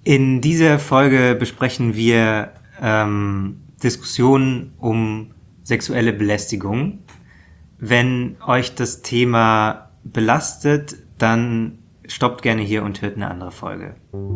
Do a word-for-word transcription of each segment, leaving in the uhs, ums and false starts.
In dieser Folge besprechen wir ähm, Diskussionen um sexuelle Belästigung. Wenn euch das Thema belastet, dann stoppt gerne hier und hört eine andere Folge.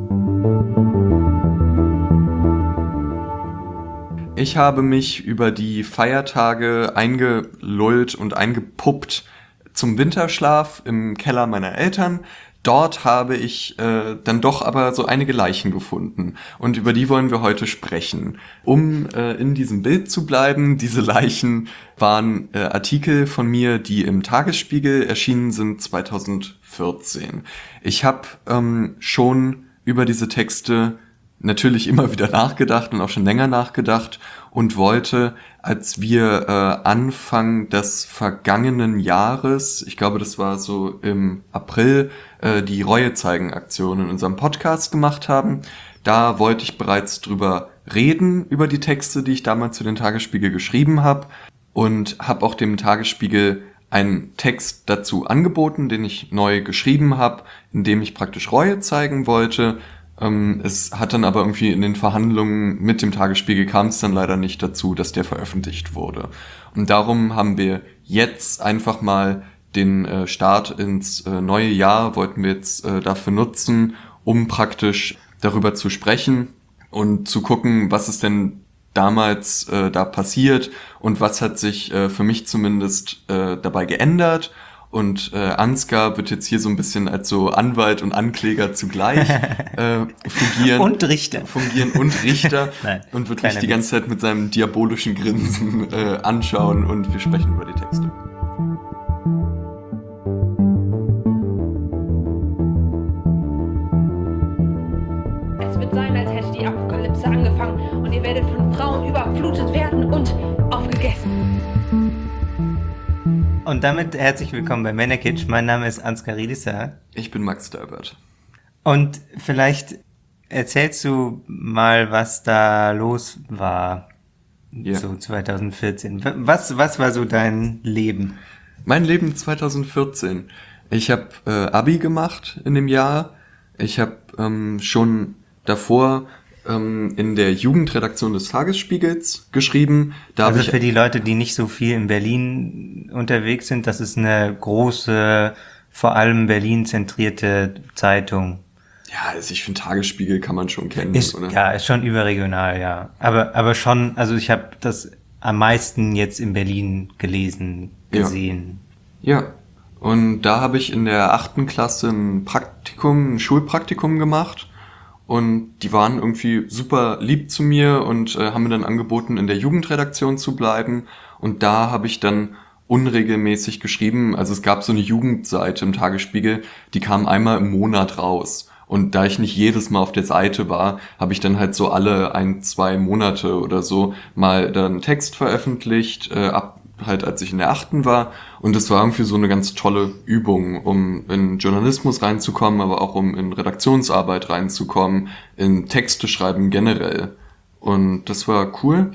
Ich habe mich über die Feiertage eingelullt und eingepuppt zum Winterschlaf im Keller meiner Eltern. Dort habe ich äh, dann doch aber so einige Leichen gefunden und über die wollen wir heute sprechen. Um äh, in diesem Bild zu bleiben, diese Leichen waren äh, Artikel von mir, die im Tagesspiegel erschienen sind zwanzig vierzehn. Ich habe ähm, schon über diese Texte natürlich immer wieder nachgedacht und auch schon länger nachgedacht und wollte, als wir äh, Anfang des vergangenen Jahres, ich glaube, das war so im April, äh, die Reue-Zeigen-Aktion in unserem Podcast gemacht haben, da wollte ich bereits drüber reden, über die Texte, die ich damals zu den Tagesspiegel geschrieben habe und habe auch dem Tagesspiegel einen Text dazu angeboten, den ich neu geschrieben habe, in dem ich praktisch Reue zeigen wollte. Es hat dann aber irgendwie in den Verhandlungen mit dem Tagesspiegel kam es dann leider nicht dazu, dass der veröffentlicht wurde. Und darum haben wir jetzt einfach mal den äh, Start ins äh, neue Jahr, wollten wir jetzt äh, dafür nutzen, um praktisch darüber zu sprechen und zu gucken, was ist denn damals äh, da passiert und was hat sich äh, für mich zumindest äh, dabei geändert. Und äh, Ansgar wird jetzt hier so ein bisschen als so Anwalt und Ankläger zugleich äh, fungieren. Und Richter. Fungieren und Richter. Nein, und wird mich die ganze Zeit mit seinem diabolischen Grinsen äh, anschauen und wir sprechen über die Texte. Es wird sein, als hätte die Apokalypse angefangen und ihr werdet von Frauen überflutet werden und aufgegessen. Und damit herzlich willkommen bei Männerkitsch. Mein Name ist Ansgar Riedisser. Ich bin Max Dalbert. Und vielleicht erzählst du mal, was da los war, yeah. So zwanzig vierzehn. Was, was war so dein Leben? Mein Leben zwanzig vierzehn. Ich habe äh, Abi gemacht in dem Jahr. Ich habe ähm, schon davor ähm, in der Jugendredaktion des Tagesspiegels geschrieben. Da also ich für die Leute, die nicht so viel in Berlin unterwegs sind, das ist eine große, vor allem Berlin zentrierte Zeitung. Ja, also ich finde Tagesspiegel kann man schon kennen. Ist, oder? Ja, ist schon überregional, ja. Aber aber schon, also ich habe das am meisten jetzt in Berlin gelesen, gesehen. Ja, ja. Und da habe ich in der achten Klasse ein Praktikum, ein Schulpraktikum gemacht. Und die waren irgendwie super lieb zu mir und äh, haben mir dann angeboten, in der Jugendredaktion zu bleiben. Und da habe ich dann unregelmäßig geschrieben. Also es gab so eine Jugendseite im Tagesspiegel, die kam einmal im Monat raus. Und da ich nicht jedes Mal auf der Seite war, habe ich dann halt so alle ein, zwei Monate oder so mal dann einen Text veröffentlicht, äh, ab halt als ich in der achten war. Und das war irgendwie so eine ganz tolle Übung, um in Journalismus reinzukommen, aber auch um in Redaktionsarbeit reinzukommen, in Texte schreiben generell. Und das war cool.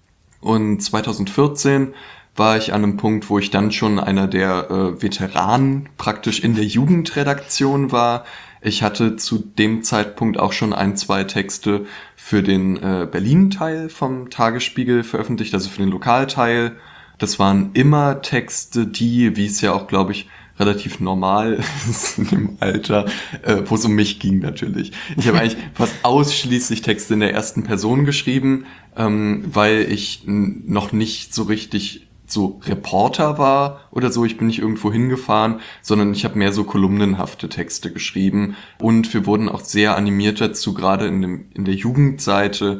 Und zwanzig vierzehn war ich an einem Punkt, wo ich dann schon einer der äh, Veteranen praktisch in der Jugendredaktion war. Ich hatte zu dem Zeitpunkt auch schon ein, zwei Texte für den äh, Berlin-Teil vom Tagesspiegel veröffentlicht, also für den Lokalteil. Das waren immer Texte, die, wie es ja auch, glaube ich, relativ normal ist in dem Alter, äh, wo es um mich ging natürlich. Ich habe eigentlich fast ausschließlich Texte in der ersten Person geschrieben, ähm, weil ich n- noch nicht so richtig so Reporter war oder so. Ich bin nicht irgendwo hingefahren, sondern ich habe mehr so kolumnenhafte Texte geschrieben. Und wir wurden auch sehr animiert dazu, gerade in dem in der Jugendseite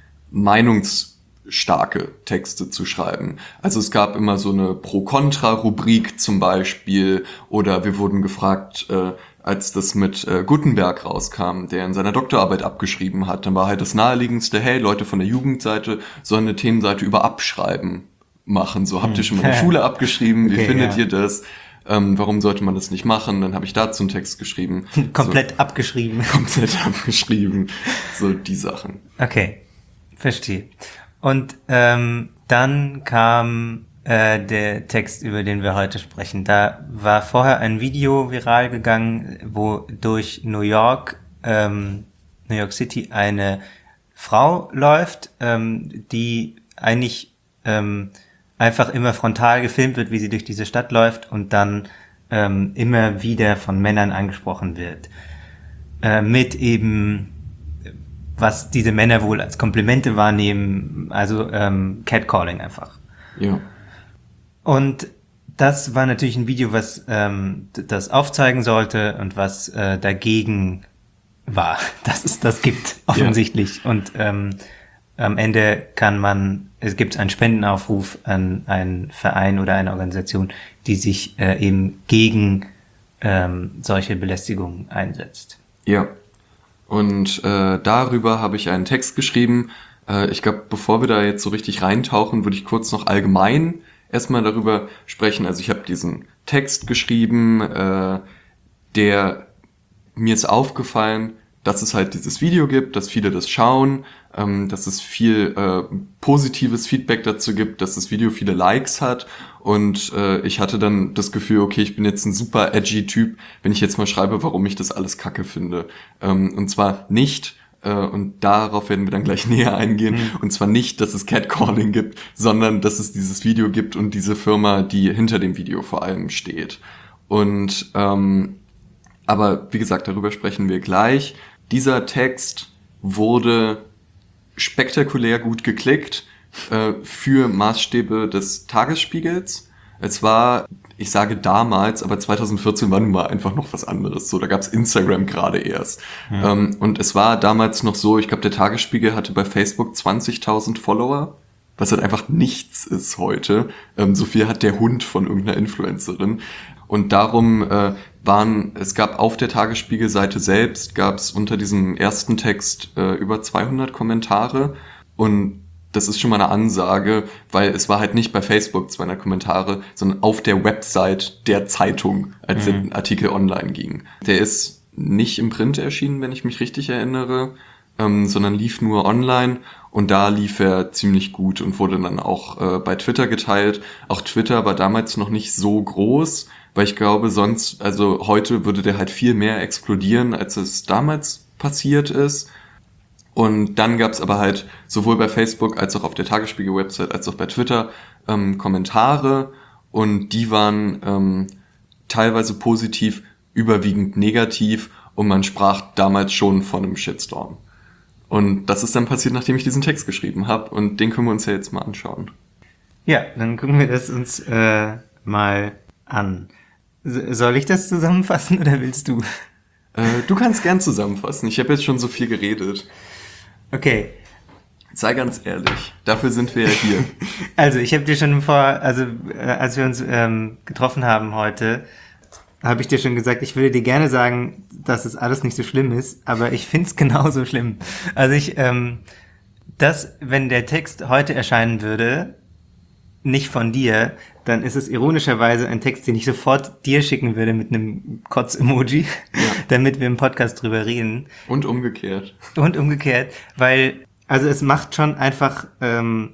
Meinungs starke Texte zu schreiben. Also es gab immer so eine Pro-Kontra-Rubrik zum Beispiel oder wir wurden gefragt, äh, als das mit äh, Gutenberg rauskam, der in seiner Doktorarbeit abgeschrieben hat, dann war halt das naheliegendste, hey, Leute von der Jugendseite sollen eine Themenseite über Abschreiben machen. So, habt ihr schon mal in der Schule abgeschrieben? Wie okay, findet ja. ihr das? Ähm, warum sollte man das nicht machen? Dann habe ich dazu einen Text geschrieben. Komplett so, abgeschrieben. Komplett abgeschrieben. So die Sachen. Okay, verstehe. Und ähm, dann kam äh, der Text, über den wir heute sprechen. Da war vorher ein Video viral gegangen, wo durch New York ähm, New York City eine Frau läuft, ähm, die eigentlich ähm, einfach immer frontal gefilmt wird, wie sie durch diese Stadt läuft und dann ähm, immer wieder von Männern angesprochen wird. Äh, mit eben, was diese Männer wohl als Komplimente wahrnehmen, also ähm, Catcalling einfach. Ja. Und das war natürlich ein Video, was ähm, das aufzeigen sollte und was äh, dagegen war, dass es das gibt, offensichtlich. Ja. Und ähm, am Ende kann man, es gibt einen Spendenaufruf an einen Verein oder eine Organisation, die sich äh, eben gegen ähm, solche Belästigungen einsetzt. Ja, und äh, darüber habe ich einen Text geschrieben. Äh, ich glaube, bevor wir da jetzt so richtig reintauchen, würde ich kurz noch allgemein erstmal darüber sprechen. Also ich habe diesen Text geschrieben, äh, der mir ist aufgefallen, dass es halt dieses Video gibt, dass viele das schauen, ähm, dass es viel äh, positives Feedback dazu gibt, dass das Video viele Likes hat und äh, ich hatte dann das Gefühl, okay, ich bin jetzt ein super edgy Typ, wenn ich jetzt mal schreibe, warum ich das alles kacke finde. Ähm, und zwar nicht, äh, und darauf werden wir dann gleich näher eingehen, mhm. und zwar nicht, dass es Catcalling gibt, sondern dass es dieses Video gibt und diese Firma, die hinter dem Video vor allem steht. Und ähm, aber wie gesagt, darüber sprechen wir gleich. Dieser Text wurde spektakulär gut geklickt äh, für Maßstäbe des Tagesspiegels. Es war, ich sage damals, aber zwanzig vierzehn war nun mal einfach noch was anderes. So, da gab's Instagram gerade erst. Mhm. Ähm, und es war damals noch so, ich glaube, der Tagesspiegel hatte bei Facebook zwanzigtausend Follower, was halt einfach nichts ist heute. Ähm, so viel hat der Hund von irgendeiner Influencerin. Und darum äh, waren, es gab auf der Tagesspiegel-Seite selbst, gab es unter diesem ersten Text äh, über zweihundert Kommentare. Und das ist schon mal eine Ansage, weil es war halt nicht bei Facebook zweihundert Kommentare, sondern auf der Website der Zeitung, als mhm. der Artikel online ging. Der ist nicht im Print erschienen, wenn ich mich richtig erinnere, ähm, sondern lief nur online. Und da lief er ziemlich gut und wurde dann auch äh, bei Twitter geteilt. Auch Twitter war damals noch nicht so groß, weil ich glaube, sonst, also heute würde der halt viel mehr explodieren, als es damals passiert ist. Und dann gab es aber halt sowohl bei Facebook als auch auf der Tagesspiegel-Website als auch bei Twitter ähm, Kommentare und die waren ähm, teilweise positiv, überwiegend negativ und man sprach damals schon von einem Shitstorm. Und das ist dann passiert, nachdem ich diesen Text geschrieben habe und den können wir uns ja jetzt mal anschauen. Ja, dann gucken wir das uns äh, mal an. Soll ich das zusammenfassen oder willst du? Äh, du kannst gern zusammenfassen. Ich habe jetzt schon so viel geredet. Okay. Sei ganz ehrlich. Dafür sind wir ja hier. Also ich habe dir schon vor, also äh, als wir uns ähm, getroffen haben heute, habe ich dir schon gesagt, ich würde dir gerne sagen, dass es alles nicht so schlimm ist, aber ich find's genauso schlimm. Also ich, ähm, das, wenn der Text heute erscheinen würde, nicht von dir, dann ist es ironischerweise ein Text, den ich sofort dir schicken würde mit einem Kotz-Emoji, ja. damit wir im Podcast drüber reden. Und umgekehrt. Und umgekehrt, weil, also es macht schon einfach ähm,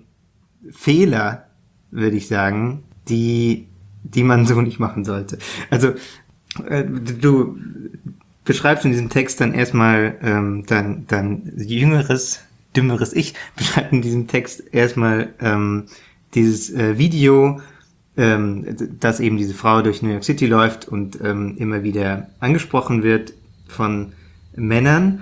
Fehler, würde ich sagen, die, die man so nicht machen sollte. Also äh, du beschreibst in diesem Text dann erstmal ähm, dein, dein jüngeres, dümmeres Ich, beschreibt in diesem Text erstmal ähm, dieses äh, Video, ähm, dass eben diese Frau durch New York City läuft und ähm, immer wieder angesprochen wird von Männern.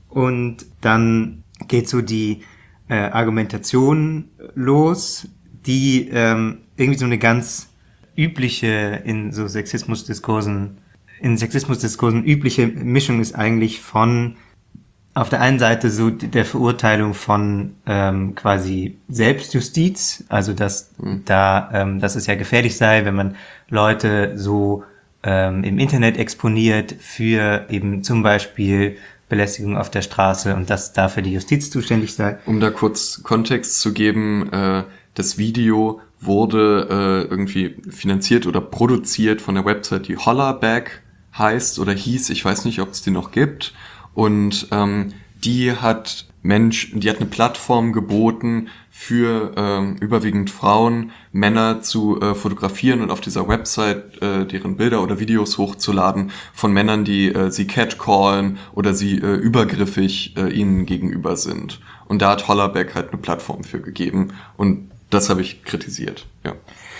Und dann geht so die äh, Argumentation los, die ähm, irgendwie so eine ganz übliche in so Sexismusdiskursen, in Sexismusdiskursen übliche Mischung ist eigentlich von auf der einen Seite so der Verurteilung von ähm, quasi Selbstjustiz, also dass mhm. da, ähm, dass es ja gefährlich sei, wenn man Leute so ähm, im Internet exponiert für eben zum Beispiel Belästigung auf der Straße und dass dafür die Justiz zuständig sei. Um da kurz Kontext zu geben, äh, das Video wurde äh, irgendwie finanziert oder produziert von der Website, die Hollaback heißt oder hieß, ich weiß nicht, ob es die noch gibt. Und ähm, die hat Mensch, die hat eine Plattform geboten für ähm, überwiegend Frauen, Männer zu äh, fotografieren und auf dieser Website äh, deren Bilder oder Videos hochzuladen von Männern, die äh, sie catcallen oder sie äh, übergriffig äh, ihnen gegenüber sind. Und da hat Hollerbeck halt eine Plattform für gegeben und das habe ich kritisiert, ja.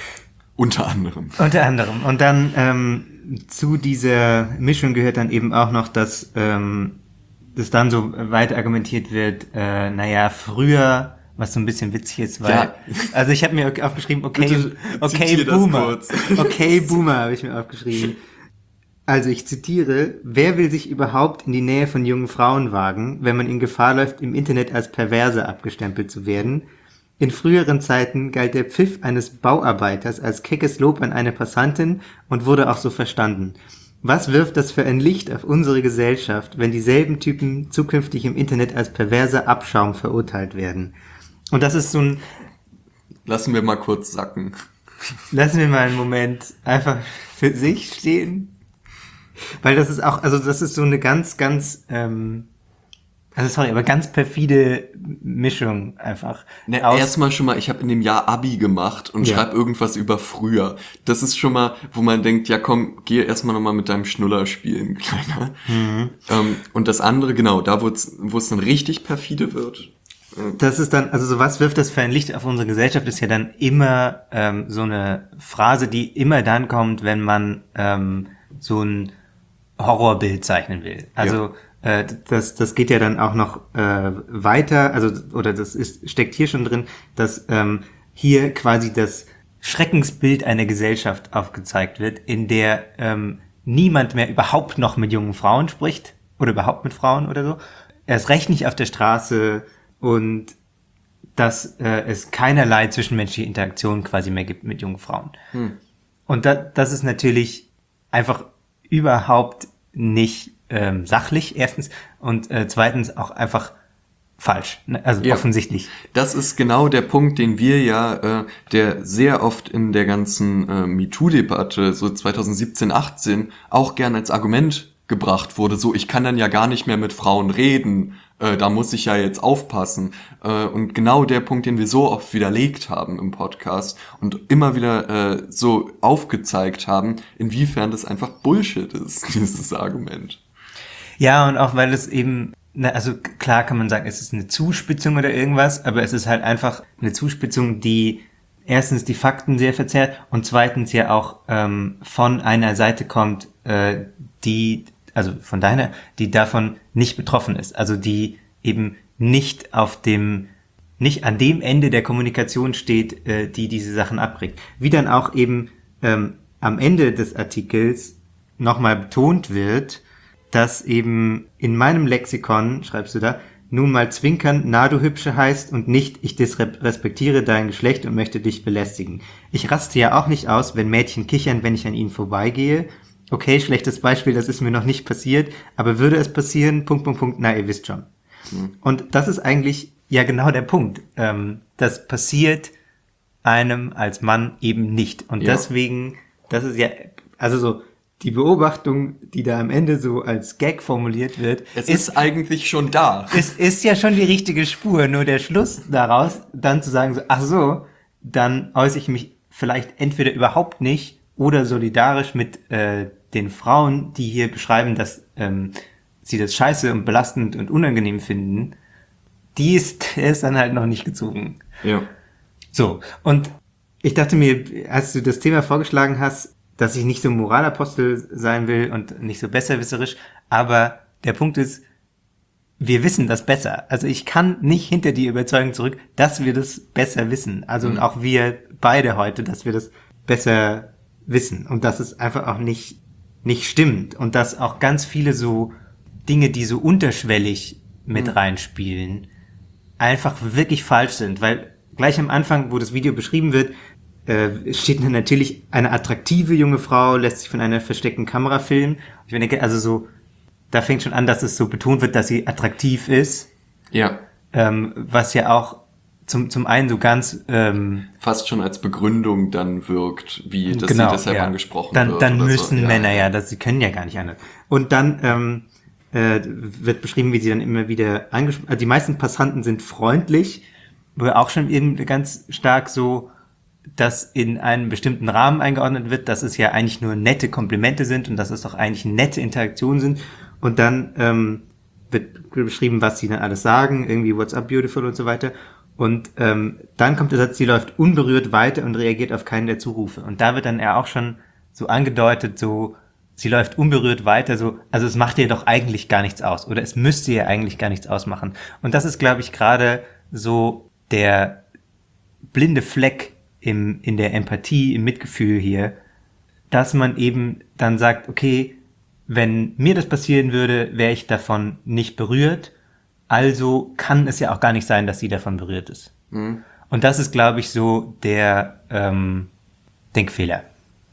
Unter anderem. Unter anderem. Und dann ähm, zu dieser Mischung gehört dann eben auch noch, dass ähm, das dann so weit argumentiert wird, äh, naja, früher, was so ein bisschen witzig ist, weil, ja. also ich habe mir aufgeschrieben, okay, Bitte okay, Boomer, okay, Boomer habe ich mir aufgeschrieben. Also ich zitiere, wer will sich überhaupt in die Nähe von jungen Frauen wagen, wenn man in Gefahr läuft, im Internet als Perverse abgestempelt zu werden? In früheren Zeiten galt der Pfiff eines Bauarbeiters als keckes Lob an eine Passantin und wurde auch so verstanden. Was wirft das für ein Licht auf unsere Gesellschaft, wenn dieselben Typen zukünftig im Internet als perverser Abschaum verurteilt werden? Und das ist so ein... Lassen wir mal kurz sacken. Lassen wir mal einen Moment einfach für sich stehen. Weil das ist auch, also das ist so eine ganz, ganz... Ähm, Also sorry, aber ganz perfide Mischung einfach. Ne, erstmal schon mal, ich habe in dem Jahr Abi gemacht und ja. schreib irgendwas über früher. Das ist schon mal, wo man denkt, ja komm, geh erstmal nochmal mit deinem Schnuller spielen, Kleiner. Mhm. Ähm, und das andere, genau, da wo es dann richtig perfide wird. Das ist dann, also so was wirft das für ein Licht auf unsere Gesellschaft, ist ja dann immer ähm, so eine Phrase, die immer dann kommt, wenn man ähm, so ein Horrorbild zeichnen will. Also ja. Das, das geht ja dann auch noch äh, weiter, also oder das ist steckt hier schon drin, dass ähm, hier quasi das Schreckensbild einer Gesellschaft aufgezeigt wird, in der ähm, niemand mehr überhaupt noch mit jungen Frauen spricht oder überhaupt mit Frauen oder so. Erst recht nicht auf der Straße und dass äh, es keinerlei zwischenmenschliche Interaktion quasi mehr gibt mit jungen Frauen. Hm. Und da, das ist natürlich einfach überhaupt nicht ähm, sachlich, erstens, und äh, zweitens auch einfach falsch, ne? Also ja. Offensichtlich. Das ist genau der Punkt, den wir ja, äh, der sehr oft in der ganzen äh, MeToo-Debatte, so zwanzig siebzehn, achtzehn, auch gern als Argument gebracht wurde, so ich kann dann ja gar nicht mehr mit Frauen reden, äh, da muss ich ja jetzt aufpassen. Äh, und genau der Punkt, den wir so oft widerlegt haben im Podcast und immer wieder äh, so aufgezeigt haben, inwiefern das einfach Bullshit ist, dieses Argument. Ja, und auch weil es eben, na, also klar kann man sagen, es ist eine Zuspitzung oder irgendwas, aber es ist halt einfach eine Zuspitzung, die erstens die Fakten sehr verzerrt und zweitens ja auch ähm, von einer Seite kommt, äh, die, also von deiner, die davon nicht betroffen ist, also die eben nicht auf dem, nicht an dem Ende der Kommunikation steht, äh, die diese Sachen abkriegt. Wie dann auch eben ähm, am Ende des Artikels nochmal betont wird, dass eben in meinem Lexikon, schreibst du da, nun mal zwinkern, na du Hübsche heißt und nicht, ich disrespektiere dein Geschlecht und möchte dich belästigen. Ich raste ja auch nicht aus, wenn Mädchen kichern, wenn ich an ihnen vorbeigehe. Okay, schlechtes Beispiel, das ist mir noch nicht passiert, aber würde es passieren, Punkt, Punkt, Punkt, na ihr wisst schon. Mhm. Und das ist eigentlich ja genau der Punkt. Ähm, das passiert einem als Mann eben nicht. Und ja. deswegen, das ist ja, also so, die Beobachtung, die da am Ende so als Gag formuliert wird, es ist, ist eigentlich schon da. Es ist ja schon die richtige Spur, nur der Schluss daraus, dann zu sagen, so, ach so, dann äußere ich mich vielleicht entweder überhaupt nicht oder solidarisch mit äh, den Frauen, die hier beschreiben, dass ähm, sie das scheiße und belastend und unangenehm finden, die ist, der ist dann halt noch nicht gezogen. Ja. So, und ich dachte mir, als du das Thema vorgeschlagen hast, dass ich nicht so ein Moralapostel sein will und nicht so besserwisserisch, aber der Punkt ist, wir wissen das besser. Also ich kann nicht hinter die Überzeugung zurück, dass wir das besser wissen. Also mhm. und auch wir beide heute, dass wir das besser wissen und dass es einfach auch nicht nicht stimmt und dass auch ganz viele so Dinge, die so unterschwellig mit mhm. reinspielen, einfach wirklich falsch sind, weil gleich am Anfang, wo das Video beschrieben wird, äh, steht natürlich eine attraktive junge Frau, lässt sich von einer versteckten Kamera filmen. Ich denke, also so, da fängt schon an, dass es so betont wird, dass sie attraktiv ist. Ja. Ähm, was ja auch zum zum einen so ganz ähm, fast schon als Begründung dann wirkt, wie dass genau, sie deshalb ja. angesprochen dann, wird. Dann oder müssen so. Männer ja, ja, das sie können ja gar nicht anders. Und dann ähm, äh, wird beschrieben, wie sie dann immer wieder angesprochen, also die meisten Passanten sind freundlich, wo auch schon eben ganz stark so, dass in einem bestimmten Rahmen eingeordnet wird, dass es ja eigentlich nur nette Komplimente sind und dass es doch eigentlich nette Interaktionen sind. Und dann ähm, wird beschrieben, was sie dann alles sagen, irgendwie what's up beautiful und so weiter. Und ähm, dann kommt der Satz, sie läuft unberührt weiter und reagiert auf keinen der Zurufe. Und da wird dann ja auch schon so angedeutet, so sie läuft unberührt weiter, so, also es macht ihr doch eigentlich gar nichts aus oder es müsste ihr eigentlich gar nichts ausmachen. Und das ist, glaube ich, gerade so der blinde Fleck im, in der Empathie, im Mitgefühl hier, dass man eben dann sagt, okay, wenn mir das passieren würde, wäre ich davon nicht berührt, also kann es ja auch gar nicht sein, dass sie davon berührt ist. Mhm. Und das ist, glaube ich, so der ähm, Denkfehler.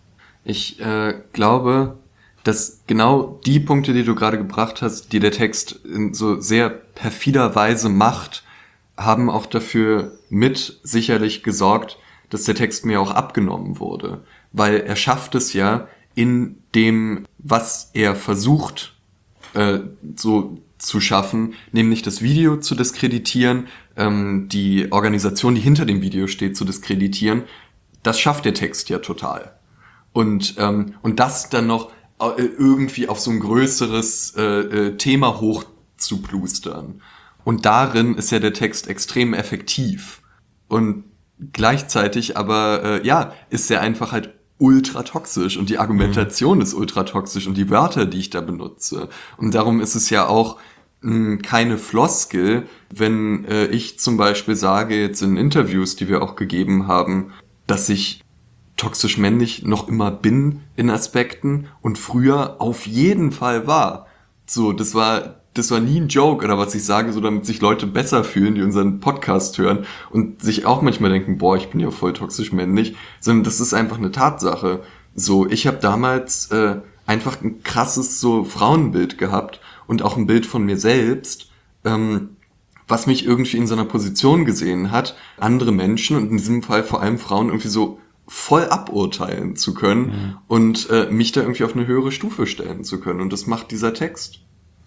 Ich äh, glaube, dass genau die Punkte, die du gerade gebracht hast, die der Text in so sehr perfider Weise macht, haben auch dafür mit sicherlich gesorgt, dass der Text mir auch abgenommen wurde. Weil er schafft es ja, in dem, was er versucht äh, so zu schaffen, nämlich das Video zu diskreditieren, ähm, die Organisation, die hinter dem Video steht, zu diskreditieren, das schafft der Text ja total. Und ähm, und das dann noch äh, irgendwie auf so ein größeres äh, äh, Thema hochzuplustern. Und darin ist ja der Text extrem effektiv. Und gleichzeitig aber, äh, ja, ist er einfach halt ultra toxisch und die Argumentation mhm. ist ultra toxisch und die Wörter, die ich da benutze. Und darum ist es ja auch mh, keine Floskel, wenn äh, ich zum Beispiel sage, jetzt in Interviews, die wir auch gegeben haben, dass ich toxisch männlich noch immer bin in Aspekten und früher auf jeden Fall war. So, das war das war nie ein Joke oder was ich sage, so damit sich Leute besser fühlen, die unseren Podcast hören und sich auch manchmal denken, boah, ich bin ja voll toxisch männlich, sondern das ist einfach eine Tatsache. So, ich habe damals äh, einfach ein krasses so Frauenbild gehabt und auch ein Bild von mir selbst, ähm, was mich irgendwie in so einer Position gesehen hat, andere Menschen und in diesem Fall vor allem Frauen irgendwie so voll aburteilen zu können mhm. und äh, mich da irgendwie auf eine höhere Stufe stellen zu können. Und das macht dieser Text.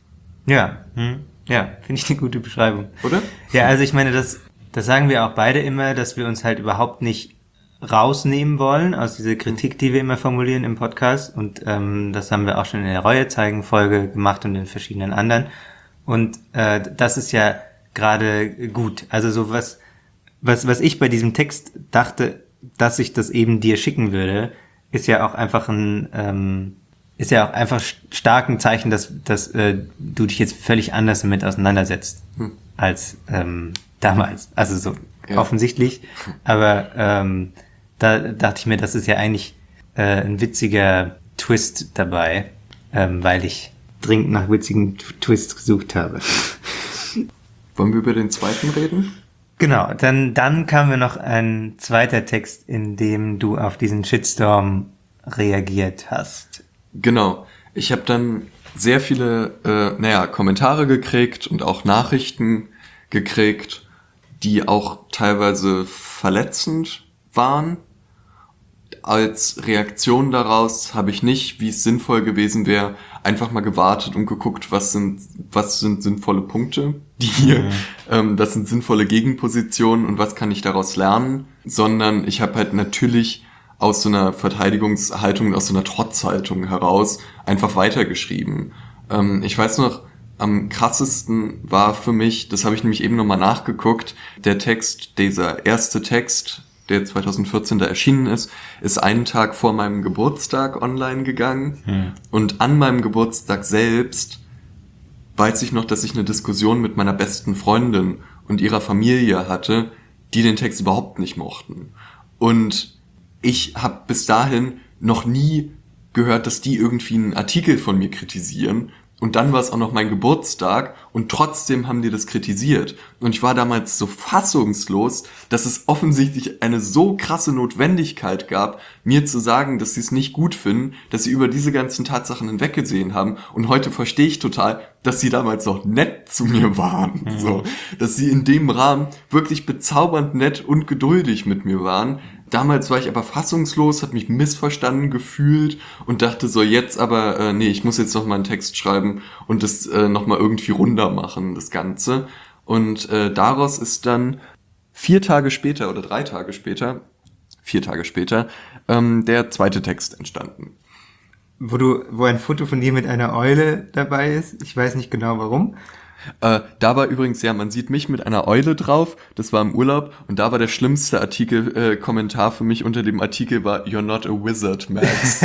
Ja, hm. ja, finde ich eine gute Beschreibung. Oder? Ja, also ich meine, das, das sagen wir auch beide immer, dass wir uns halt überhaupt nicht rausnehmen wollen aus dieser Kritik, die wir immer formulieren im Podcast. Und ähm, das haben wir auch schon in der Reue-Zeigen-Folge gemacht und in verschiedenen anderen. Und äh, das ist ja gerade gut. Also so was, was, was ich bei diesem Text dachte, dass ich das eben dir schicken würde, ist ja auch einfach ein ähm, ist ja auch einfach stark ein Zeichen, dass, dass äh, du dich jetzt völlig anders damit auseinandersetzt hm. als ähm, damals. Also so ja. offensichtlich. Aber ähm, da dachte ich mir, das ist ja eigentlich äh, ein witziger Twist dabei, ähm, weil ich dringend nach witzigen T- Twists gesucht habe. Wollen wir über den zweiten reden? Genau, dann, dann kam mir noch ein zweiter Text, in dem du auf diesen Shitstorm reagiert hast. Genau. Ich habe dann sehr viele, äh, naja, Kommentare gekriegt und auch Nachrichten gekriegt, die auch teilweise verletzend waren. Als Reaktion daraus habe ich nicht, wie es sinnvoll gewesen wäre, einfach mal gewartet und geguckt, was sind, was sind sinnvolle Punkte, die hier, mhm. ähm, das sind sinnvolle Gegenpositionen und was kann ich daraus lernen, sondern ich habe halt natürlich aus so einer Verteidigungshaltung, aus so einer Trotzhaltung heraus einfach weitergeschrieben. Ähm, ich weiß noch, am krassesten war für mich, das habe ich nämlich eben nochmal nachgeguckt, der Text, dieser erste Text, der zwanzig vierzehn da erschienen ist, ist einen Tag vor meinem Geburtstag online gegangen. Hm. Und an meinem Geburtstag selbst weiß ich noch, dass ich eine Diskussion mit meiner besten Freundin und ihrer Familie hatte, die den Text überhaupt nicht mochten. Und ich habe bis dahin noch nie gehört, dass die irgendwie einen Artikel von mir kritisieren. Und dann war es auch noch mein Geburtstag und trotzdem haben die das kritisiert. Und ich war damals so fassungslos, dass es offensichtlich eine so krasse Notwendigkeit gab, mir zu sagen, dass sie es nicht gut finden, dass sie über diese ganzen Tatsachen hinweggesehen haben. Und heute verstehe ich total, dass sie damals noch nett zu mir waren. Mhm. So, dass sie in dem Rahmen wirklich bezaubernd nett und geduldig mit mir waren. damals war ich aber fassungslos, habe mich missverstanden gefühlt und dachte so, jetzt aber, äh, nee, ich muss jetzt noch mal einen Text schreiben und das äh, noch mal irgendwie runder machen, das Ganze. Und äh, daraus ist dann vier Tage später oder drei Tage später, vier Tage später, ähm, der zweite Text entstanden. Wo du, wo ein Foto von dir mit einer Eule dabei ist. Ich weiß nicht genau warum. Äh, da war übrigens, ja, man sieht mich mit einer Eule drauf, das war im Urlaub und da war der schlimmste Artikel, äh, Kommentar für mich unter dem Artikel war You're not a wizard, Max.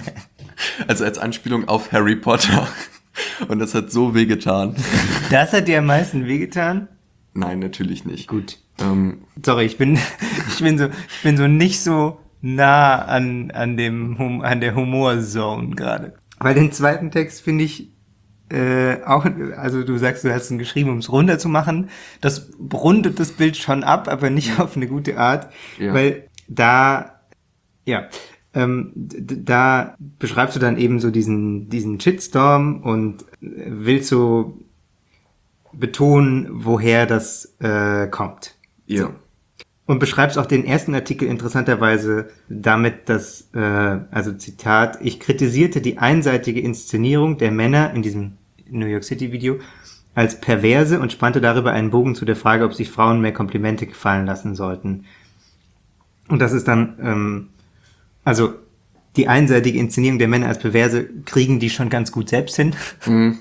Also als Anspielung auf Harry Potter. Und das hat so wehgetan. Das hat dir am meisten wehgetan? Nein, natürlich nicht. Gut. Ähm, Sorry, ich bin, ich bin so, ich bin so nicht so nah an, an dem, Hum- an der Humorzone gerade. Weil den zweiten Text finde ich, äh, auch, also du sagst, du hast ihn geschrieben, um es runter zu machen. Das rundet das Bild schon ab, aber nicht auf eine gute Art. Ja. Weil da, ja, ähm, d- da beschreibst du dann eben so diesen, diesen Shitstorm und willst so betonen, woher das äh, kommt. ja. Und beschreibst auch den ersten Artikel interessanterweise damit, dass, äh, also Zitat, ich kritisierte die einseitige Inszenierung der Männer in diesem New York City Video als perverse und spannte darüber einen Bogen zu der Frage, ob sich Frauen mehr Komplimente gefallen lassen sollten. Und das ist dann, ähm, also die einseitige Inszenierung der Männer als perverse kriegen die schon ganz gut selbst hin. Mhm.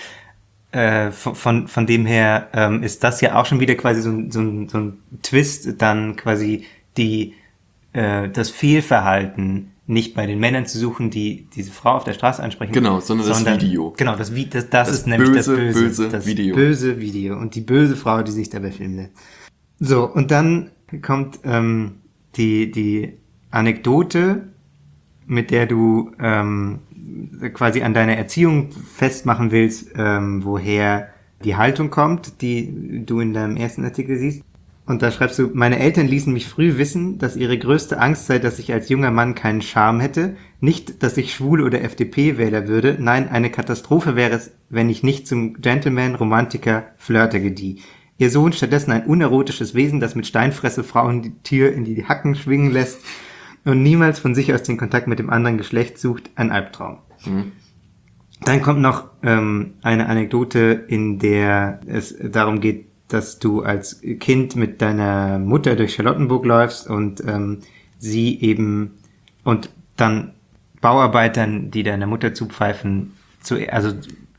Äh, von, von, von dem her ähm, ist das ja auch schon wieder quasi so, ein- so, ein- so ein Twist, dann quasi die äh, das Fehlverhalten nicht bei den Männern zu suchen, die diese Frau auf der Straße ansprechen. Genau, sondern das Video. Genau, das, Vi- das, das, Das ist nämlich das böse, böse, böse das Video. böse Video und die böse Frau, die sich dabei filmen lässt. So, und dann kommt ähm, die, die Anekdote, mit der du ähm, quasi an deiner Erziehung festmachen willst, ähm, woher die Haltung kommt, die du in deinem ersten Artikel siehst. Und da schreibst du, meine Eltern ließen mich früh wissen, dass ihre größte Angst sei, dass ich als junger Mann keinen Charme hätte. Nicht, dass ich schwul oder F D P-Wähler würde. Nein, eine Katastrophe wäre es, wenn ich nicht zum Gentleman, Romantiker, Flirter gedieh. Ihr Sohn stattdessen ein unerotisches Wesen, das mit Steinfresse Frauen die Tür in die Hacken schwingen lässt und niemals von sich aus den Kontakt mit dem anderen Geschlecht sucht, ein Albtraum. Mhm. Dann kommt noch ähm, eine Anekdote, in der es darum geht, dass du als Kind mit deiner Mutter durch Charlottenburg läufst und ähm, sie eben und dann Bauarbeitern, die deiner Mutter zupfeifen, zu, also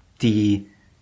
die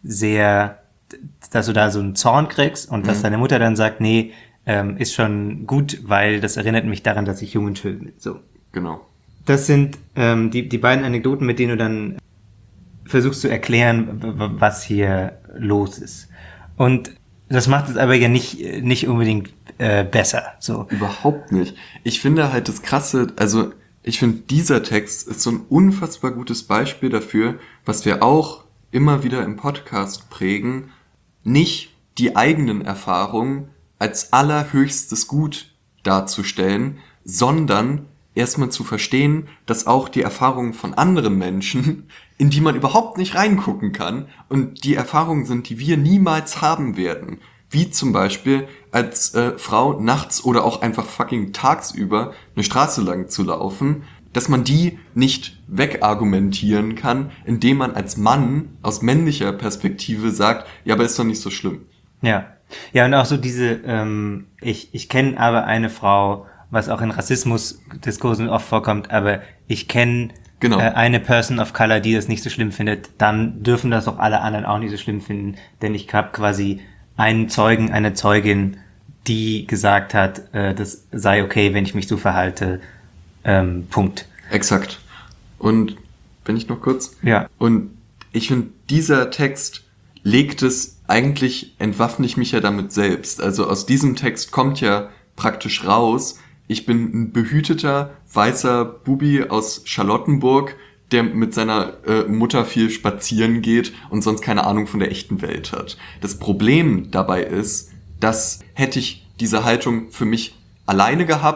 sehr, dass du da so einen Zorn kriegst und dass deine Mutter dann sagt, nee, ähm, ist schon gut, weil das erinnert mich daran, dass ich jung und schön bin. So. Genau. Das sind ähm, die, die beiden Anekdoten, mit denen du dann versuchst zu erklären, w- w- was hier los ist. Und das macht es aber ja nicht, nicht unbedingt äh, besser. So. Überhaupt nicht. Ich finde halt das Krasse, also ich finde dieser Text ist so ein unfassbar gutes Beispiel dafür, was wir auch immer wieder im Podcast prägen, nicht die eigenen Erfahrungen als allerhöchstes Gut darzustellen, sondern erstmal zu verstehen, dass auch die Erfahrungen von anderen Menschen, in die man überhaupt nicht reingucken kann und die Erfahrungen sind, die wir niemals haben werden. Wie zum Beispiel als äh, Frau nachts oder auch einfach fucking tagsüber eine Straße lang zu laufen, dass man die nicht wegargumentieren kann, indem man als Mann aus männlicher Perspektive sagt, ja, aber ist doch nicht so schlimm. Ja. Ja, und auch so diese, ähm, ich, ich kenne aber eine Frau, was auch in Rassismus-Diskursen oft vorkommt, aber ich kenne Genau. äh, eine Person of Color, die das nicht so schlimm findet, dann dürfen das auch alle anderen auch nicht so schlimm finden, denn ich habe quasi einen Zeugen, eine Zeugin, die gesagt hat, äh, das sei okay, wenn ich mich so verhalte, ähm, Punkt. Exakt. Und bin ich noch kurz? Ja. Und ich finde, dieser Text legt es, eigentlich entwaffne ich mich ja damit selbst. Also aus diesem Text kommt ja praktisch raus, ich bin ein behüteter, weißer Bubi aus Charlottenburg, der mit seiner äh, Mutter viel spazieren geht und sonst keine Ahnung von der echten Welt hat. Das Problem dabei ist, dass hätte ich diese Haltung für mich alleine gehabt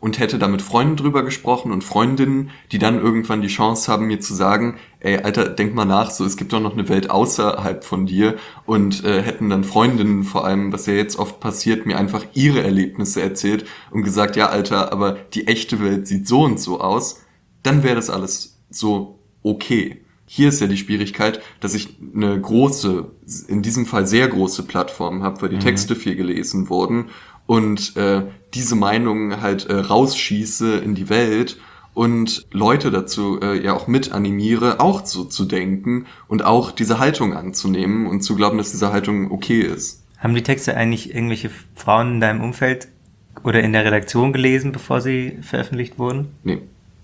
und hätte da mit Freunden drüber gesprochen und Freundinnen, die dann irgendwann die Chance haben, mir zu sagen, ey, Alter, denk mal nach, so, es gibt doch noch eine Welt außerhalb von dir, und äh, hätten dann Freundinnen vor allem, was ja jetzt oft passiert, mir einfach ihre Erlebnisse erzählt und gesagt, ja, Alter, aber die echte Welt sieht so und so aus, dann wäre das alles so okay. Hier ist ja die Schwierigkeit, dass ich eine große, in diesem Fall sehr große Plattform habe, weil die mhm. Texte viel gelesen wurden und äh, diese Meinungen halt äh, rausschieße in die Welt und Leute dazu äh, ja auch mit animiere, auch so zu denken und auch diese Haltung anzunehmen und zu glauben, dass diese Haltung okay ist. Haben die Texte eigentlich irgendwelche Frauen in deinem Umfeld oder in der Redaktion gelesen, bevor sie veröffentlicht wurden? Nee.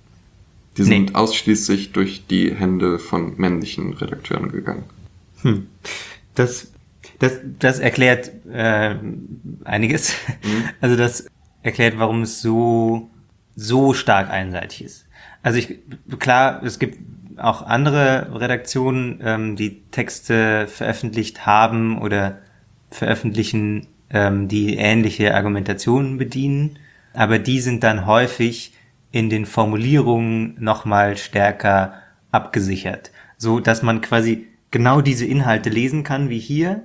Die sind nee. ausschließlich durch die Hände von männlichen Redakteuren gegangen. Hm. Das, das, das erklärt äh, einiges. Mhm. Also das erklärt, warum es so, so stark einseitig ist. Also ich, klar, es gibt auch andere Redaktionen, ähm, die Texte veröffentlicht haben oder veröffentlichen, ähm, die ähnliche Argumentationen bedienen. Aber die sind dann häufig in den Formulierungen nochmal stärker abgesichert, so dass man quasi genau diese Inhalte lesen kann wie hier,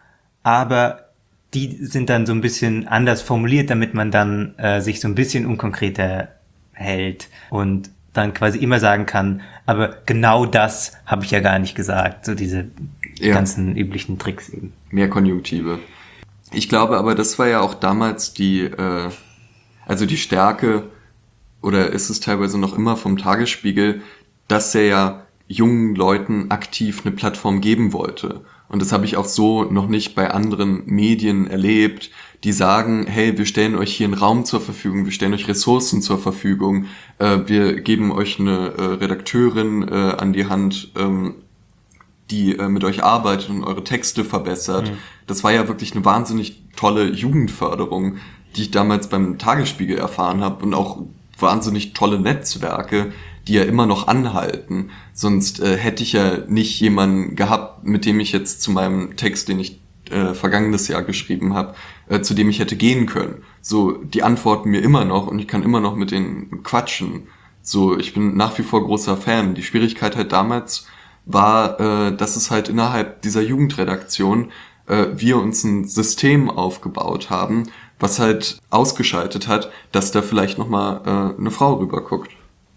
aber die sind dann so ein bisschen anders formuliert, damit man dann äh, sich so ein bisschen unkonkreter hält und dann quasi immer sagen kann, aber genau das habe ich ja gar nicht gesagt, so diese ja. ganzen üblichen Tricks eben. Mehr Konjunktive. Ich glaube aber, das war ja auch damals die, äh, also die Stärke, oder ist es teilweise noch immer vom Tagesspiegel, dass er ja jungen Leuten aktiv eine Plattform geben wollte. Und das habe ich auch so noch nicht bei anderen Medien erlebt, die sagen, hey, wir stellen euch hier einen Raum zur Verfügung, wir stellen euch Ressourcen zur Verfügung, äh, wir geben euch eine äh, Redakteurin äh, an die Hand, ähm, die äh, mit euch arbeitet und eure Texte verbessert. Mhm. Das war ja wirklich eine wahnsinnig tolle Jugendförderung, die ich damals beim Tagesspiegel erfahren habe, und auch wahnsinnig tolle Netzwerke, die ja immer noch anhalten. Sonst äh, hätte ich ja nicht jemanden gehabt, mit dem ich jetzt zu meinem Text, den ich äh, vergangenes Jahr geschrieben habe, äh, zu dem ich hätte gehen können. So, die antworten mir immer noch und ich kann immer noch mit denen quatschen. So, ich bin nach wie vor großer Fan. Die Schwierigkeit halt damals war, äh, dass es halt innerhalb dieser Jugendredaktion äh, wir uns ein System aufgebaut haben, was halt ausgeschaltet hat, dass da vielleicht nochmal äh, eine Frau rüber guckt.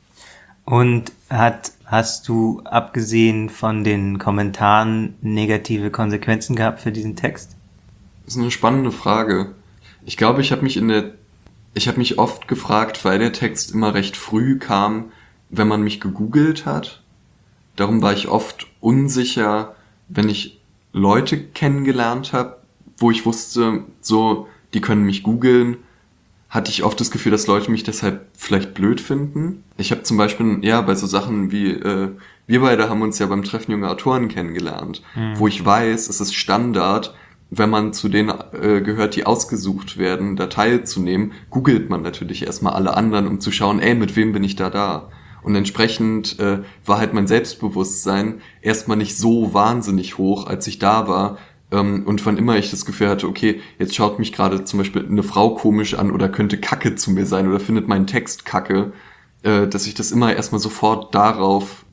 Und hat, hast du, abgesehen von den Kommentaren, negative Konsequenzen gehabt für diesen Text? Das ist eine spannende Frage. Ich glaube, ich habe mich in der, ich habe mich oft gefragt, weil der Text immer recht früh kam, wenn man mich gegoogelt hat. Darum war ich oft unsicher, wenn ich Leute kennengelernt habe, wo ich wusste, so, die können mich googeln, hatte ich oft das Gefühl, dass Leute mich deshalb vielleicht blöd finden. Ich habe zum Beispiel, ja, bei so Sachen wie, äh, wir beide haben uns ja beim Treffen junger Autoren kennengelernt, mhm. wo ich weiß, es ist Standard, wenn man zu denen äh, gehört, die ausgesucht werden, da teilzunehmen, googelt man natürlich erstmal alle anderen, um zu schauen, ey, mit wem bin ich da da? Und entsprechend äh, war halt mein Selbstbewusstsein erstmal nicht so wahnsinnig hoch, als ich da war. Und wann immer ich das Gefühl hatte, okay, jetzt schaut mich gerade zum Beispiel eine Frau komisch an oder könnte Kacke zu mir sein oder findet meinen Text Kacke, äh, dass ich das immer erstmal sofort darauf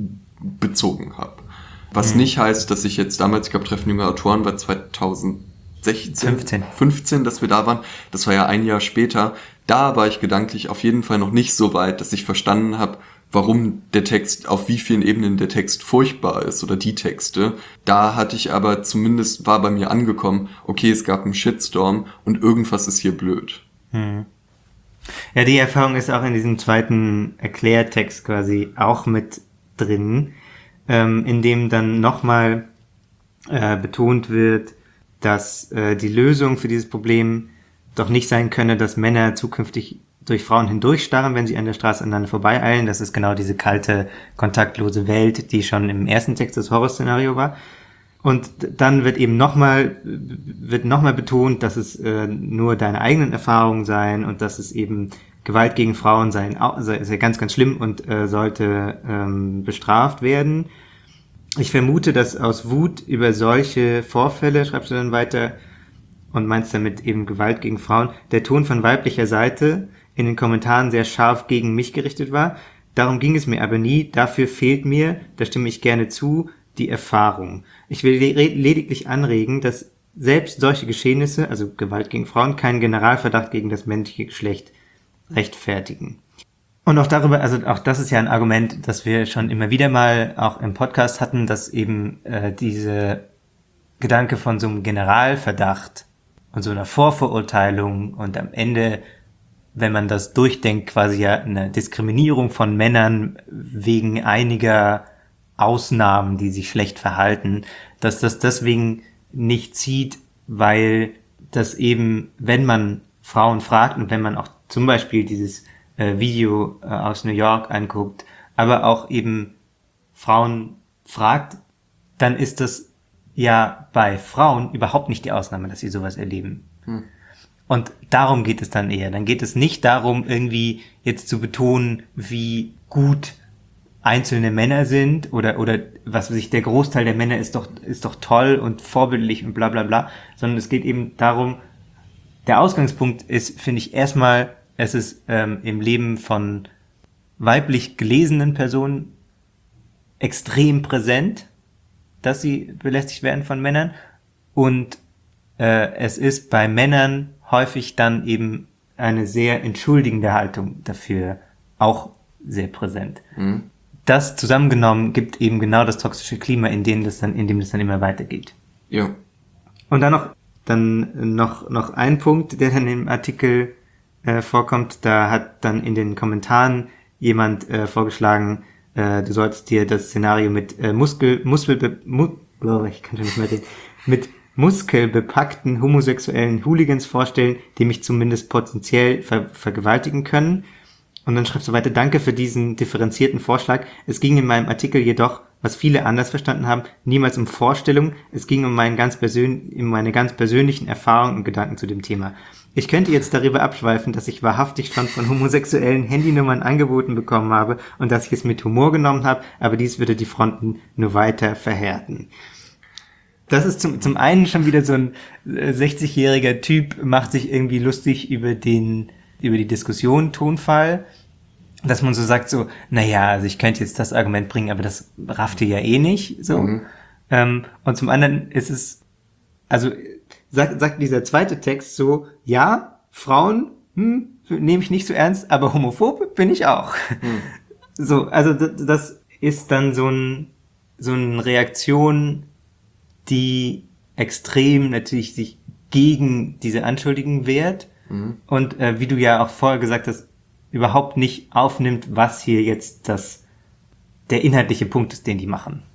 bezogen habe. Was mhm. nicht heißt, dass ich jetzt damals, ich glaube, Treffen junger Autoren war zweitausendsechzehn, fünfzehn. fünfzehn, dass wir da waren. Das war ja ein Jahr später. Da war ich gedanklich auf jeden Fall noch nicht so weit, dass ich verstanden habe, warum der Text, auf wie vielen Ebenen der Text furchtbar ist oder die Texte. Da hatte ich aber zumindest, war bei mir angekommen, okay, es gab einen Shitstorm und irgendwas ist hier blöd. Hm. Ja, die Erfahrung ist auch in diesem zweiten Erklärtext quasi auch mit drin, ähm, in dem dann nochmal äh, betont wird, dass äh, die Lösung für dieses Problem doch nicht sein könne, dass Männer zukünftig durch Frauen hindurchstarren, wenn sie an der Straße aneinander vorbeieilen. Das ist genau diese kalte, kontaktlose Welt, die schon im ersten Text das Horrorszenario war. Und dann wird eben nochmal, wird nochmal betont, dass es äh, nur deine eigenen Erfahrungen seien und dass es eben Gewalt gegen Frauen seien, sei, sei ganz, ganz schlimm und äh, sollte ähm, bestraft werden. Ich vermute, dass aus Wut über solche Vorfälle, schreibst du dann weiter, und meinst damit eben Gewalt gegen Frauen, der Ton von weiblicher Seite in den Kommentaren sehr scharf gegen mich gerichtet war. Darum ging es mir aber nie. Dafür fehlt mir, da stimme ich gerne zu, die Erfahrung. Ich will lediglich anregen, dass selbst solche Geschehnisse, also Gewalt gegen Frauen, keinen Generalverdacht gegen das männliche Geschlecht rechtfertigen. Und auch darüber, also auch das ist ja ein Argument, das wir schon immer wieder mal auch im Podcast hatten, dass eben äh, diese Gedanke von so einem Generalverdacht und so einer Vorverurteilung und am Ende, wenn man das durchdenkt, quasi ja eine Diskriminierung von Männern wegen einiger Ausnahmen, die sich schlecht verhalten, dass das deswegen nicht zieht, weil das eben, wenn man Frauen fragt und wenn man auch zum Beispiel dieses äh, Video äh, aus New York anguckt, aber auch eben Frauen fragt, dann ist das ja bei Frauen überhaupt nicht die Ausnahme, dass sie sowas erleben. Hm. Und darum geht es dann eher. Dann geht es nicht darum, irgendwie jetzt zu betonen, wie gut einzelne Männer sind oder oder was weiß ich, der Großteil der Männer ist doch ist doch toll und vorbildlich und bla bla bla, sondern es geht eben darum, der Ausgangspunkt ist, finde ich, erstmal, es ist ähm, im Leben von weiblich gelesenen Personen extrem präsent, dass sie belästigt werden von Männern, und äh, es ist bei Männern häufig dann eben eine sehr entschuldigende Haltung dafür auch sehr präsent. Mhm. Das zusammengenommen gibt eben genau das toxische Klima, in dem das dann, in dem das dann immer weitergeht. Ja. Und dann noch, dann noch, noch ein Punkt, der dann im Artikel äh, vorkommt. Da hat dann in den Kommentaren jemand äh, vorgeschlagen, äh, du solltest dir das Szenario mit äh, Muskel, Muskel, mu, oh, ich kann schon nicht mehr reden, mit muskelbepackten homosexuellen Hooligans vorstellen, die mich zumindest potenziell ver- vergewaltigen können. Und dann schreibst du weiter, danke für diesen differenzierten Vorschlag. Es ging in meinem Artikel jedoch, was viele anders verstanden haben, niemals um Vorstellung. Es ging um, meinen ganz persön- um meine ganz persönlichen Erfahrungen und Gedanken zu dem Thema. Ich könnte jetzt darüber abschweifen, dass ich wahrhaftig schon von homosexuellen Handynummern angeboten bekommen habe und dass ich es mit Humor genommen habe, aber dies würde die Fronten nur weiter verhärten. Das ist zum, zum einen schon wieder so ein sechzigjähriger Typ, macht sich irgendwie lustig über den über die Diskussion, Tonfall, dass man so sagt so, naja, also ich könnte jetzt das Argument bringen, aber das rafft ihr ja eh nicht, so. Mhm. Ähm, und zum anderen ist es, also sagt, sagt dieser zweite Text so, ja, Frauen, hm, nehme ich nicht so ernst, aber homophob bin ich auch. Mhm. So, also das, das ist dann so ein, so eine Reaktion, die extrem natürlich sich gegen diese Anschuldigung wehrt. Mhm. Und äh, wie du ja auch vorher gesagt hast, überhaupt nicht aufnimmt, was hier jetzt das der inhaltliche Punkt ist, den die machen.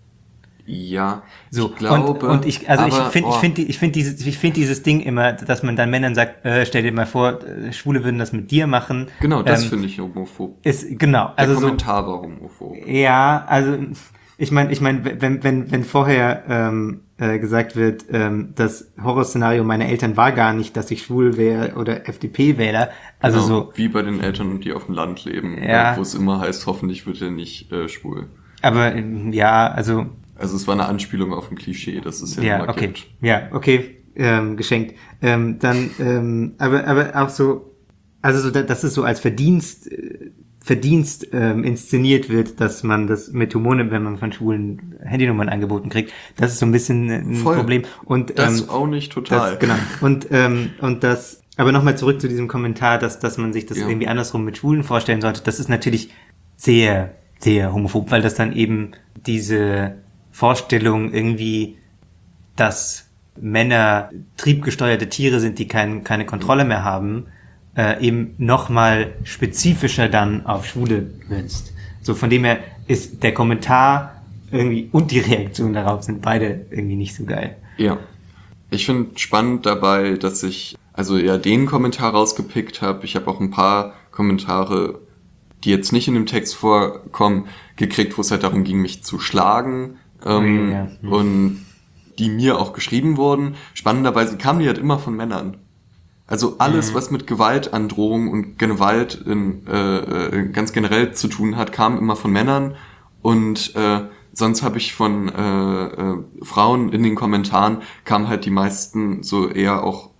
Ja, so, ich glaube. Und, und ich, also aber, ich finde, oh. ich finde, ich finde dieses, ich finde dieses Ding immer, dass man dann Männern sagt, äh, stell dir mal vor, Schwule würden das mit dir machen. Genau, das ähm, finde ich homophob. Ist genau. Der also Kommentar so, war homophob. Ja, also ich meine, ich meine, wenn wenn wenn vorher ähm, äh, gesagt wird, ähm, das Horrorszenario meiner Eltern war gar nicht, dass ich schwul wäre oder F D P-Wähler, also genau, so wie bei den Eltern, die auf dem Land leben, ja, wo es immer heißt, hoffentlich wird er nicht äh, schwul. Aber ja, also also es war eine Anspielung auf ein Klischee, das es ja, ja immer okay, gibt. ja, okay, ähm, geschenkt. Ähm, dann, ähm, aber aber auch so, also so, dass es so als Verdienst äh, Verdienst ähm, inszeniert wird, dass man das mit Humor nimmt, wenn man von Schwulen Handynummern angeboten kriegt. Das ist so ein bisschen ein Voll. Problem. Und das ähm, auch nicht total. Das, genau. Und ähm, und das. Aber nochmal zurück zu diesem Kommentar, dass dass man sich das ja. irgendwie andersrum mit Schwulen vorstellen sollte. Das ist natürlich sehr sehr homophob, weil das dann eben diese Vorstellung irgendwie, dass Männer triebgesteuerte Tiere sind, die kein, keine Kontrolle mehr haben, äh, eben nochmal spezifischer dann auf Schwule münzt. So, von dem her ist der Kommentar irgendwie und die Reaktion darauf sind beide irgendwie nicht so geil. Ja. Ich finde spannend dabei, dass ich also ja den Kommentar rausgepickt habe. Ich habe auch ein paar Kommentare, die jetzt nicht in dem Text vorkommen, gekriegt, wo es halt darum ging, mich zu schlagen. Ähm, ja, ja. Und die mir auch geschrieben wurden. Spannenderweise kamen die halt immer von Männern. Also alles, mhm. was mit Gewaltandrohung und Gewalt in, äh, ganz generell zu tun hat, kam immer von Männern. Und äh, sonst habe ich von äh, äh, Frauen in den Kommentaren, kamen halt die meisten so eher auch oft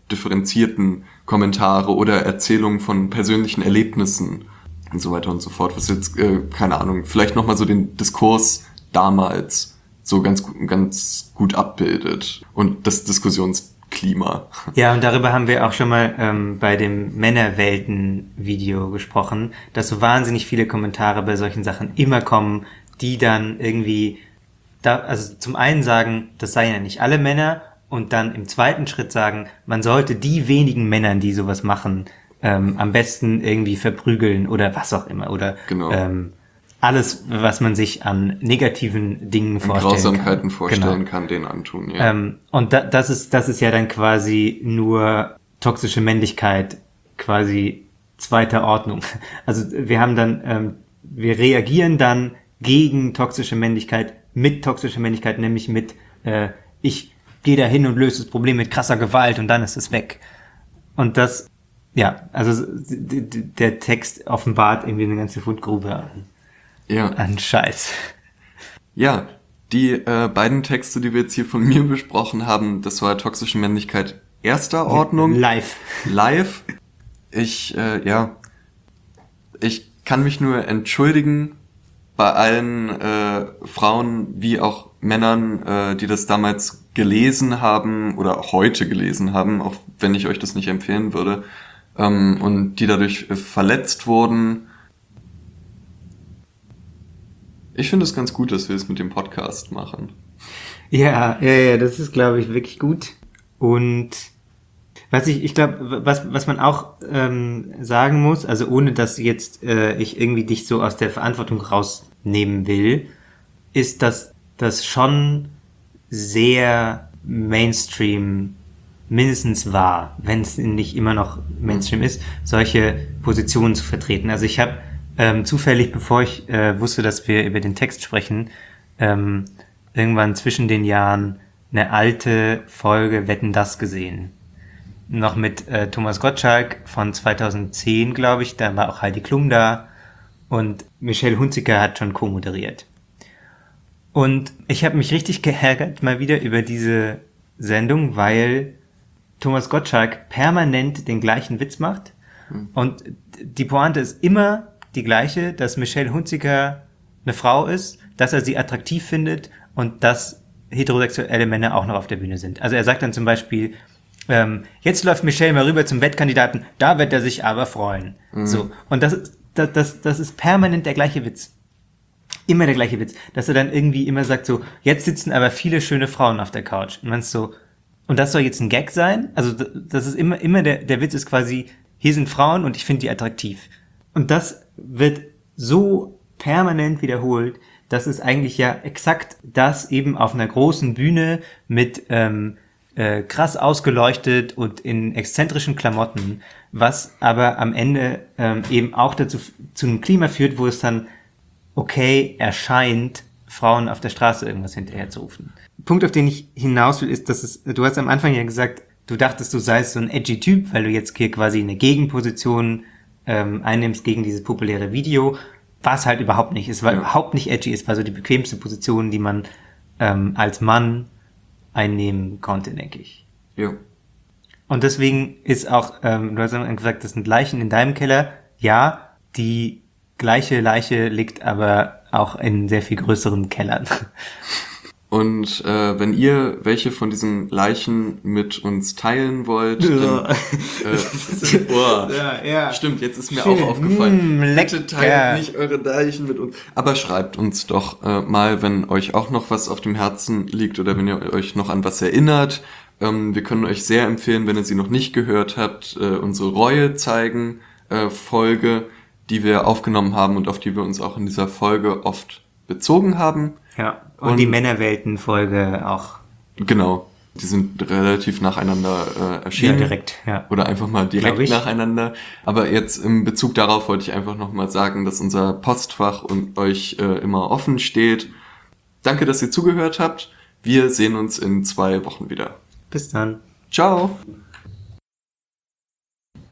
differenzierten Kommentare oder Erzählungen von persönlichen Erlebnissen und so weiter und so fort, was jetzt, äh, keine Ahnung, vielleicht nochmal so den Diskurs damals so ganz, ganz gut abbildet und das Diskussionsklima. Ja, und darüber haben wir auch schon mal ähm, bei dem Männerwelten-Video gesprochen, dass so wahnsinnig viele Kommentare bei solchen Sachen immer kommen, die dann irgendwie, da, also zum einen sagen, das seien ja nicht alle Männer, und dann im zweiten Schritt sagen, man sollte die wenigen Männern, die sowas machen, ähm, am besten irgendwie verprügeln oder was auch immer. Oder genau. ähm, alles, was man sich an negativen Dingen an vorstellen Grausamkeiten kann. vorstellen Genau. kann, denen antun. Ja. Ähm, und da, das ist das ist ja dann quasi nur toxische Männlichkeit, quasi zweiter Ordnung. Also wir haben dann, ähm, wir reagieren dann gegen toxische Männlichkeit mit toxischer Männlichkeit, nämlich mit äh, ich gehe da hin und löse das Problem mit krasser Gewalt und dann ist es weg. Und das, ja, also d- d- der Text offenbart irgendwie eine ganze Fundgrube an, ja. an Scheiß. Ja, die äh, beiden Texte, die wir jetzt hier von mir besprochen haben, das war toxische Männlichkeit erster Ordnung. Live. Live. Ich, äh, ja, ich kann mich nur entschuldigen bei allen äh, Frauen wie auch Männern, äh, die das damals gelesen haben oder auch heute gelesen haben, auch wenn ich euch das nicht empfehlen würde, ähm, und die dadurch äh, verletzt wurden. Ich finde es ganz gut, dass wir es mit dem Podcast machen. Ja, ja, ja, das ist, glaube ich, wirklich gut. Und was ich, ich glaube, was, was man auch ähm, sagen muss, also ohne dass jetzt äh, ich irgendwie dich so aus der Verantwortung rausnehmen will, ist, dass das schon sehr Mainstream mindestens war, wenn es nicht immer noch Mainstream ist, solche Positionen zu vertreten. Also ich habe ähm, zufällig, bevor ich äh, wusste, dass wir über den Text sprechen, ähm, irgendwann zwischen den Jahren eine alte Folge Wetten, dass gesehen. Noch mit äh, Thomas Gottschalk von zweitausendzehn, glaube ich, da war auch Heidi Klum da und Michelle Hunziker hat schon co-moderiert. Und ich habe mich richtig geärgert mal wieder über diese Sendung, weil Thomas Gottschalk permanent den gleichen Witz macht. Hm. Und die Pointe ist immer die gleiche, dass Michelle Hunziker eine Frau ist, dass er sie attraktiv findet und dass heterosexuelle Männer auch noch auf der Bühne sind. Also er sagt dann zum Beispiel, ähm, jetzt läuft Michelle mal rüber zum Wettkandidaten, da wird er sich aber freuen. Mhm. So. Und das, das, das, das ist permanent der gleiche Witz. Immer der gleiche Witz. Dass er dann irgendwie immer sagt so, jetzt sitzen aber viele schöne Frauen auf der Couch. Und man ist so, und das soll jetzt ein Gag sein? Also das ist immer, immer der, der Witz ist quasi, hier sind Frauen und ich finde die attraktiv. Und das wird so permanent wiederholt, dass es eigentlich ja exakt das eben auf einer großen Bühne mit ähm, äh, krass ausgeleuchtet und in exzentrischen Klamotten, was aber am Ende ähm, eben auch dazu zu einem Klima führt, wo es dann okay erscheint, Frauen auf der Straße irgendwas hinterher zu rufen. Punkt, auf den ich hinaus will, ist, dass es, du hast am Anfang ja gesagt, du dachtest, du seist so ein edgy Typ, weil du jetzt hier quasi eine Gegenposition ähm, einnimmst gegen dieses populäre Video. War es halt überhaupt nicht. Es war ja. überhaupt nicht edgy. Es war so die bequemste Position, die man ähm, als Mann einnehmen konnte, denke ich. Ja. Und deswegen ist auch, ähm, du hast gesagt, das sind Leichen in deinem Keller. Ja, die gleiche Leiche liegt aber auch in sehr viel größeren Kellern. Und äh, wenn ihr welche von diesen Leichen mit uns teilen wollt, dann, äh, oh, ja, ja. Stimmt, jetzt ist mir Schön. auch aufgefallen. Mm, Bitte teilt nicht eure Leichen mit uns. Aber schreibt uns doch äh, mal, wenn euch auch noch was auf dem Herzen liegt oder wenn ihr euch noch an was erinnert. Ähm, wir können euch sehr empfehlen, wenn ihr sie noch nicht gehört habt, äh, unsere Reue zeigen äh, Folge, die wir aufgenommen haben und auf die wir uns auch in dieser Folge oft bezogen haben. Ja, und, und die Männerwelten-Folge auch. Genau, die sind relativ nacheinander äh, erschienen. Ja, direkt, ja. Oder einfach mal direkt nacheinander. Aber jetzt im Bezug darauf wollte ich einfach nochmal sagen, dass unser Postfach und euch äh, immer offen steht. Danke, dass ihr zugehört habt. Wir sehen uns in zwei Wochen wieder. Bis dann. Ciao.